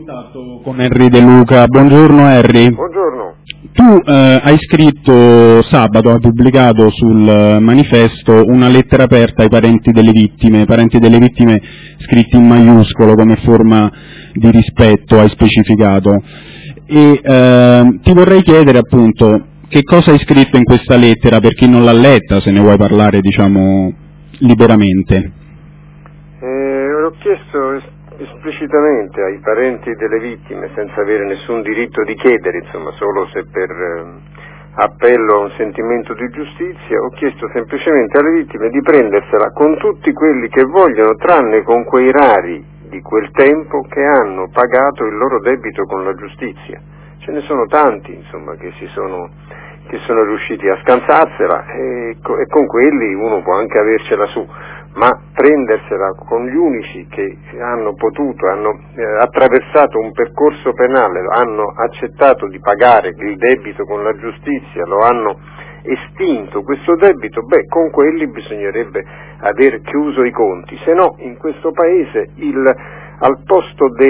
Contatto con Henry De Luca. Buongiorno Henry. Buongiorno. Tu hai scritto sabato, hai pubblicato sul manifesto una lettera aperta ai parenti delle vittime scritti in maiuscolo come forma di rispetto, hai specificato. E ti vorrei chiedere appunto che cosa hai scritto in questa lettera per chi non l'ha letta, se ne vuoi parlare diciamo liberamente. Ho chiesto esplicitamente ai parenti delle vittime, senza avere nessun diritto di chiedere, insomma, solo se per appello a un sentimento di giustizia, ho chiesto semplicemente alle vittime di prendersela con tutti quelli che vogliono, tranne con quei rari di quel tempo che hanno pagato il loro debito con la giustizia. Ce ne sono tanti, insomma, che sono riusciti a scansarsela e con quelli uno può anche avercela su. Ma prendersela con gli unici che hanno attraversato un percorso penale, hanno accettato di pagare il debito con la giustizia, lo hanno estinto questo debito, con quelli bisognerebbe aver chiuso i conti, se no in questo paese al posto di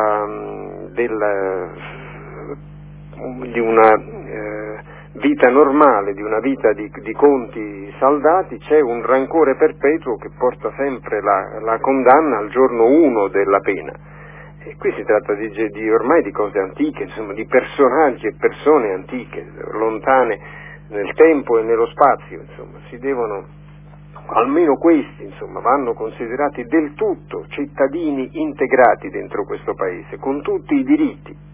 una vita normale, di una vita di conti saldati, c'è un rancore perpetuo che porta sempre la condanna al giorno 1 della pena. E qui si tratta ormai di cose antiche, insomma, di personaggi e persone antiche, lontane nel tempo e nello spazio, insomma, almeno questi, insomma, vanno considerati del tutto cittadini integrati dentro questo paese, con tutti i diritti.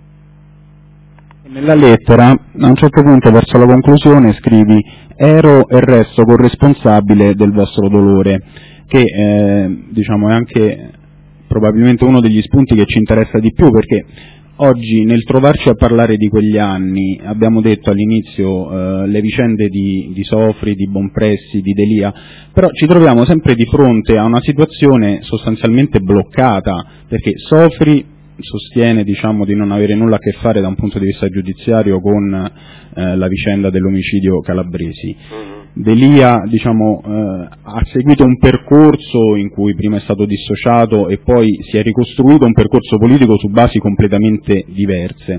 Nella lettera, a un certo punto verso la conclusione, scrivi «Ero e resto corresponsabile del vostro dolore», che diciamo è anche probabilmente uno degli spunti che ci interessa di più, perché oggi nel trovarci a parlare di quegli anni, abbiamo detto all'inizio le vicende di Sofri, di Bonpressi, di D'Elia, però ci troviamo sempre di fronte a una situazione sostanzialmente bloccata, perché Sofri sostiene diciamo di non avere nulla a che fare da un punto di vista giudiziario con la vicenda dell'omicidio Calabresi. D'Elia diciamo ha seguito un percorso in cui prima è stato dissociato e poi si è ricostruito un percorso politico su basi completamente diverse.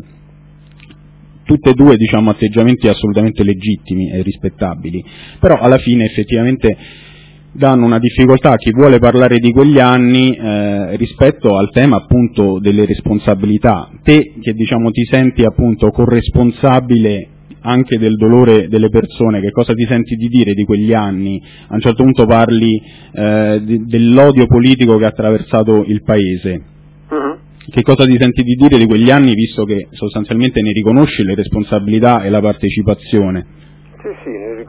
Tutte e due diciamo atteggiamenti assolutamente legittimi e rispettabili, però alla fine effettivamente danno una difficoltà a chi vuole parlare di quegli anni rispetto al tema appunto delle responsabilità. Te che diciamo ti senti appunto corresponsabile anche del dolore delle persone, che cosa ti senti di dire di quegli anni? A un certo punto parli dell'odio politico che ha attraversato il paese. Che cosa ti senti di dire di quegli anni, visto che sostanzialmente ne riconosci le responsabilità e la partecipazione? Sì,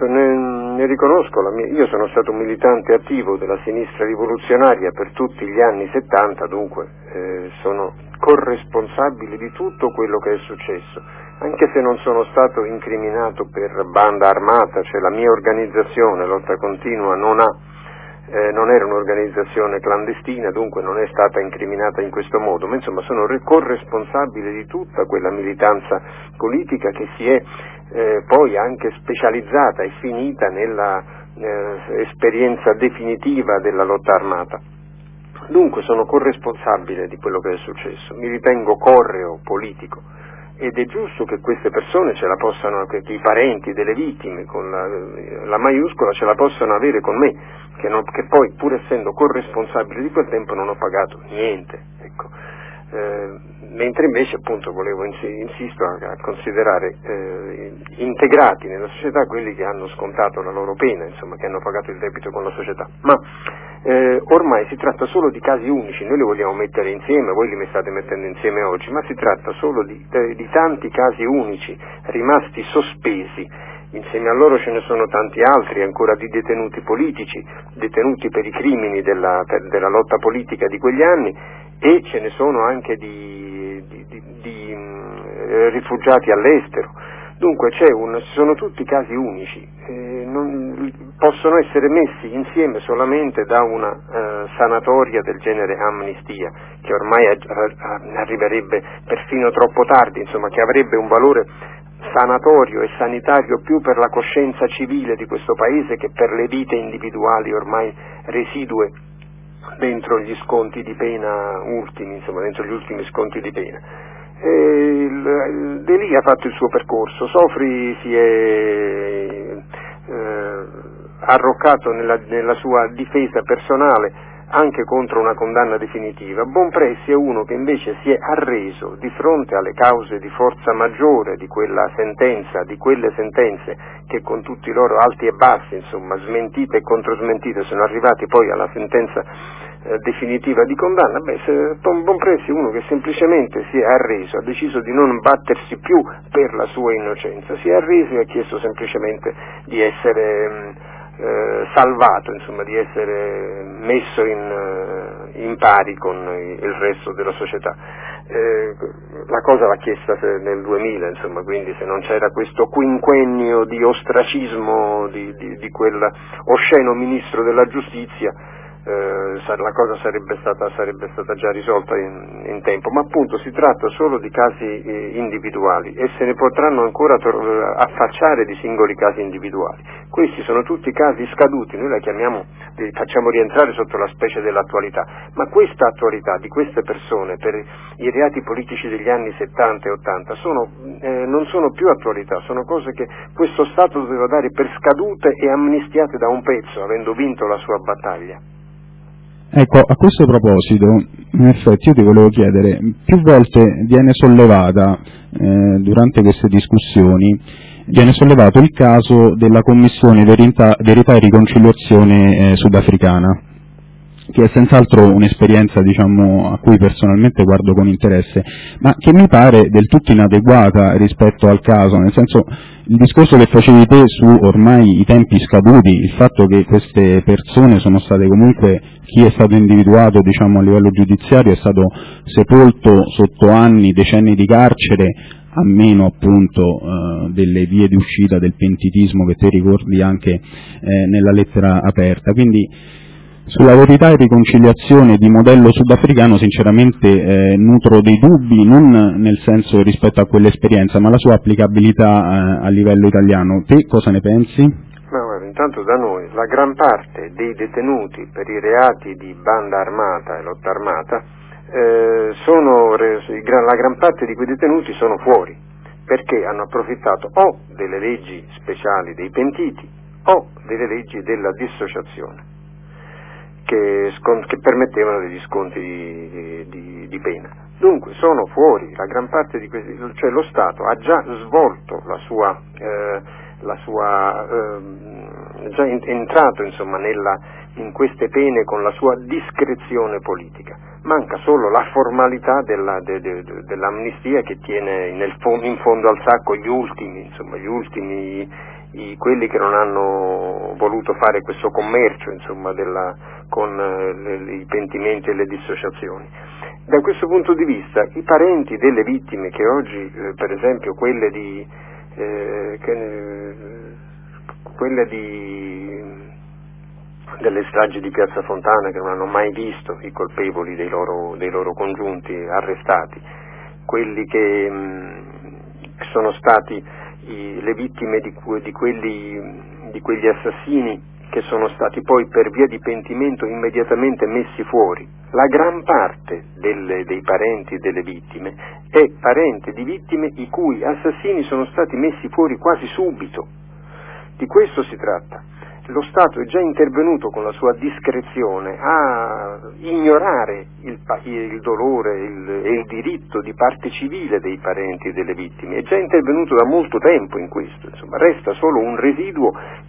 ne riconosco io sono stato un militante attivo della sinistra rivoluzionaria per tutti gli anni 70, dunque sono corresponsabile di tutto quello che è successo, anche se non sono stato incriminato per banda armata, cioè la mia organizzazione, Lotta Continua, non era un'organizzazione clandestina, dunque non è stata incriminata in questo modo, ma insomma sono corresponsabile di tutta quella militanza politica che si è poi anche specializzata e finita nella esperienza definitiva della lotta armata. Dunque sono corresponsabile di quello che è successo, mi ritengo correo politico ed è giusto che queste persone ce la possano, che i parenti delle vittime con la maiuscola ce la possano avere con me, che poi pur essendo corresponsabile di quel tempo non ho pagato niente, ecco. Mentre invece appunto insisto a considerare integrati nella società quelli che hanno scontato la loro pena, insomma, che hanno pagato il debito con la società. Ma ormai si tratta solo di casi unici, noi li vogliamo mettere insieme, voi li state mettendo insieme oggi, ma si tratta solo di tanti casi unici rimasti sospesi. Insieme a loro ce ne sono tanti altri ancora di detenuti politici, detenuti per i crimini della lotta politica di quegli anni, e ce ne sono anche di rifugiati all'estero. Dunque sono tutti casi unici, possono essere messi insieme solamente da una sanatoria del genere amnistia, che ormai arriverebbe perfino troppo tardi, insomma, che avrebbe un valore sanatorio e sanitario più per la coscienza civile di questo paese che per le vite individuali ormai residue dentro gli sconti di pena ultimi, insomma dentro gli ultimi sconti di pena. D'Elia ha fatto il suo percorso, Sofri si è arroccato nella sua difesa personale anche contro una condanna definitiva. Bonpressi è uno che invece si è arreso di fronte alle cause di forza maggiore di quella sentenza, di quelle sentenze che con tutti i loro alti e bassi, insomma, smentite e controsmentite, sono arrivati poi alla sentenza definitiva di condanna. Bonpressi è uno che semplicemente si è arreso, ha deciso di non battersi più per la sua innocenza, si è arreso e ha chiesto semplicemente di essere salvato, insomma, di essere messo in pari con il resto della società. La cosa l'ha chiesta nel 2000, insomma, quindi se non c'era questo quinquennio di ostracismo di quel osceno ministro della giustizia, la cosa sarebbe stata già risolta in tempo, ma appunto si tratta solo di casi individuali e se ne potranno ancora affacciare di singoli casi individuali. Questi sono tutti casi scaduti, noi li facciamo rientrare sotto la specie dell'attualità, ma questa attualità di queste persone per i reati politici degli anni 70 e 80 non sono più attualità, sono cose che questo Stato doveva dare per scadute e amnistiate da un pezzo, avendo vinto la sua battaglia. Ecco, a questo proposito, in effetti io ti volevo chiedere, più volte viene sollevata, durante queste discussioni, viene sollevato il caso della Commissione Verità e Riconciliazione sudafricana, che è senz'altro un'esperienza, diciamo, a cui personalmente guardo con interesse, ma che mi pare del tutto inadeguata rispetto al caso, nel senso, il discorso che facevi te su ormai i tempi scaduti, il fatto che queste persone sono state comunque, chi è stato individuato, diciamo, a livello giudiziario è stato sepolto sotto anni, decenni di carcere, a meno appunto delle vie di uscita del pentitismo che te ricordi anche nella lettera aperta. Quindi sulla verità e riconciliazione di modello sudafricano sinceramente nutro dei dubbi, non nel senso rispetto a quell'esperienza, ma la sua applicabilità a livello italiano. Te cosa ne pensi? Ma guarda, intanto da noi la gran parte dei detenuti per i reati di banda armata e lotta armata, la gran parte di quei detenuti sono fuori, perché hanno approfittato o delle leggi speciali dei pentiti o delle leggi della dissociazione, che permettevano degli sconti di pena. Dunque sono fuori, la gran parte di questi, cioè lo Stato ha già svolto già entrato, insomma, in queste pene con la sua discrezione politica. Manca solo la formalità dell'amnistia che tiene in fondo al sacco gli ultimi, quelli che non hanno voluto fare questo commercio, insomma, con i pentimenti e le dissociazioni. Da questo punto di vista i parenti delle vittime che oggi, per esempio quelle delle stragi di Piazza Fontana, che non hanno mai visto i colpevoli dei loro congiunti arrestati, quelli che sono stati le vittime di quegli assassini che sono stati poi per via di pentimento immediatamente messi fuori. La gran parte dei parenti delle vittime è parente di vittime i cui assassini sono stati messi fuori quasi subito. Di questo si tratta. Lo Stato è già intervenuto con la sua discrezione a ignorare il dolore e il diritto di parte civile dei parenti delle vittime, è già intervenuto da molto tempo in questo, insomma, resta solo un residuo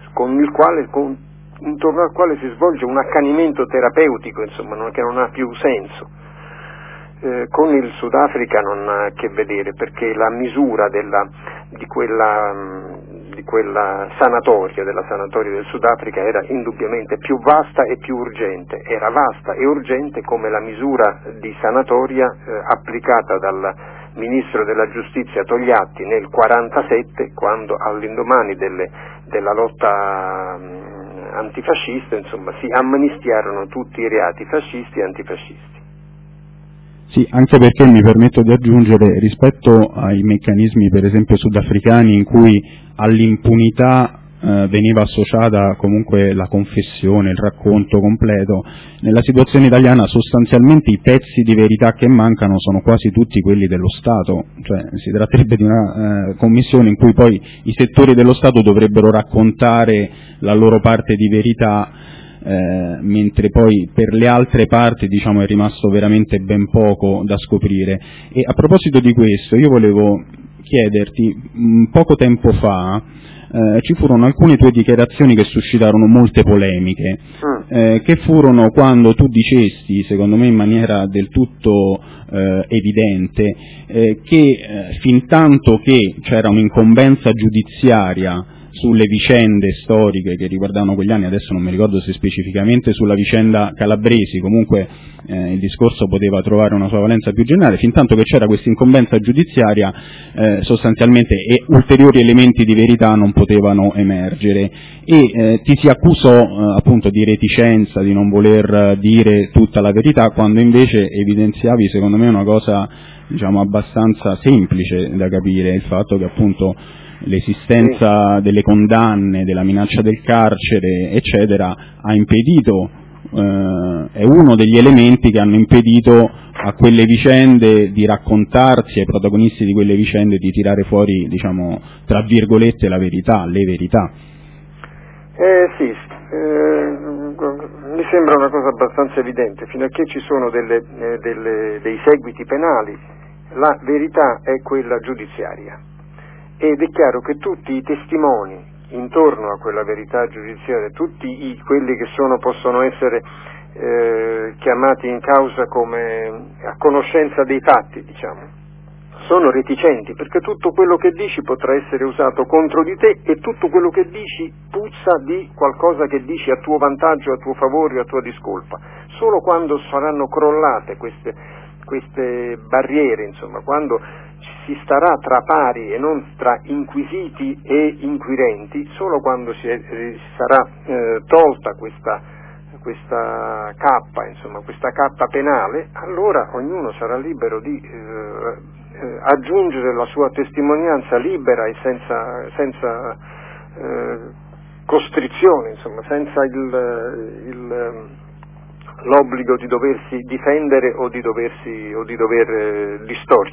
intorno al quale si svolge un accanimento terapeutico, insomma, che non ha più senso. Con il Sudafrica non ha a che vedere, perché la misura di quella sanatoria, della sanatoria del Sudafrica, era indubbiamente più vasta e più urgente. Era vasta e urgente come la misura di sanatoria applicata dal ministro della giustizia Togliatti nel 1947, quando all'indomani della lotta antifascista, insomma, si amnistiarono tutti i reati fascisti e antifascisti. Sì, anche perché mi permetto di aggiungere, rispetto ai meccanismi per esempio sudafricani in cui all'impunità veniva associata comunque la confessione, il racconto completo. Nella situazione italiana sostanzialmente i pezzi di verità che mancano sono quasi tutti quelli dello Stato, cioè si tratterebbe di una commissione in cui poi i settori dello Stato dovrebbero raccontare la loro parte di verità, mentre poi per le altre parti diciamo è rimasto veramente ben poco da scoprire. E a proposito di questo io volevo chiederti, poco tempo fa ci furono alcune tue dichiarazioni che suscitarono molte polemiche, che furono quando tu dicesti, secondo me in maniera del tutto evidente, che fintanto che c'era un'incombenza giudiziaria sulle vicende storiche che riguardavano quegli anni, adesso non mi ricordo se specificamente sulla vicenda Calabresi, comunque il discorso poteva trovare una sua valenza più generale, fintanto che c'era questa incombenza giudiziaria sostanzialmente e ulteriori elementi di verità non potevano emergere e ti si accusò appunto di reticenza, di non voler dire tutta la verità, quando invece evidenziavi secondo me una cosa diciamo abbastanza semplice da capire, il fatto che appunto l'esistenza delle condanne, della minaccia del carcere, eccetera, ha impedito, è uno degli elementi che hanno impedito a quelle vicende di raccontarsi, ai protagonisti di quelle vicende di tirare fuori, diciamo, tra virgolette, la verità, le verità. Sì, mi sembra una cosa abbastanza evidente, fino a che ci sono dei seguiti penali, la verità è quella giudiziaria. Ed è chiaro che tutti i testimoni intorno a quella verità giudiziaria, tutti quelli che possono essere chiamati in causa come a conoscenza dei fatti, diciamo, sono reticenti, perché tutto quello che dici potrà essere usato contro di te e tutto quello che dici puzza di qualcosa che dici a tuo vantaggio, a tuo favore, a tua discolpa. Solo quando saranno crollate queste barriere, insomma, quando si starà tra pari e non tra inquisiti e inquirenti, solo quando sarà tolta questa cappa, insomma, questa cappa penale, allora ognuno sarà libero di aggiungere la sua testimonianza libera e senza costrizione, insomma, senza l'obbligo di doversi difendere o di dover distorcere.